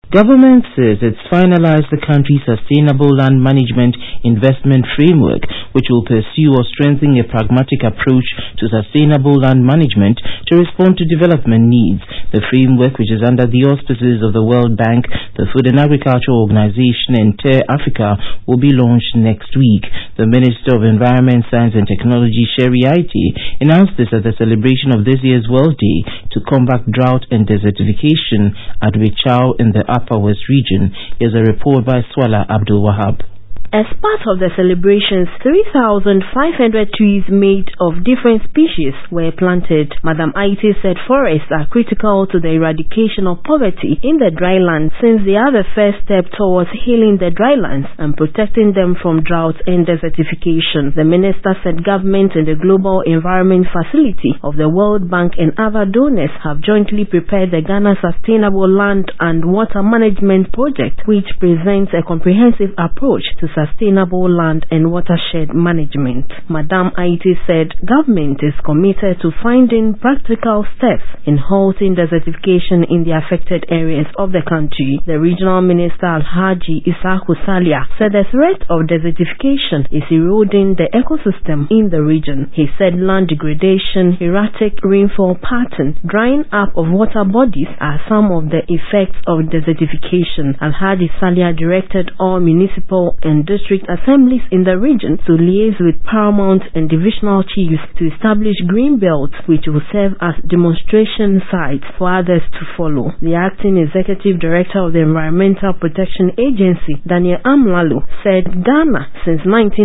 Government says it's finalized the country's sustainable land management investment framework, which will pursue or strengthen a pragmatic approach to sustainable land management to respond to development needs. The framework, which is under the auspices of the World Bank, the Food and Agriculture Organization, and TER Africa, will be launched next week. The Minister of Environment, Science and Technology, Sherry Aite, announced this at the celebration of this year's World Day to combat drought and desertification at Wichau in the Upper West region. Here's a report by Swala Abdul Wahab. As part of the celebrations, 3,500 trees made of different species were planted. Madam Aite said forests are critical to the eradication of poverty in the drylands, since they are the first step towards healing the drylands and protecting them from drought and desertification. The minister said government and the Global Environment Facility of the World Bank and other donors have jointly prepared the Ghana Sustainable Land and Water Management Project, which presents a comprehensive approach to sustainable land and watershed management. Madam Aite said government is committed to finding practical steps in halting desertification in the affected areas of the country. The regional minister Alhaji Isaku Salia said the threat of desertification is eroding the ecosystem in the region. He said land degradation, erratic rainfall pattern, drying up of water bodies are some of the effects of desertification. Alhaji Salia directed all municipal and district assemblies in the region to liaise with paramount and divisional chiefs to establish green belts, which will serve as demonstration sites for others to follow. The acting executive director of the Environmental Protection Agency, Daniel Amlalu, said Ghana since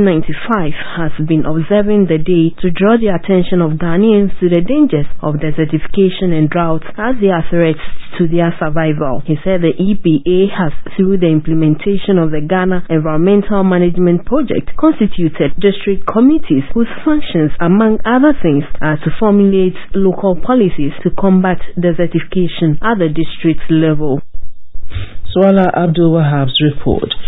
1995 has been observing the day to draw the attention of Ghanaians to the dangers of desertification and drought as they are threats to their survival. He said the EPA has, through the implementation of the Ghana Environmental Management Project, constituted district committees whose functions, among other things, are to formulate local policies to combat desertification at the district level. Swala Abdul Wahab's report.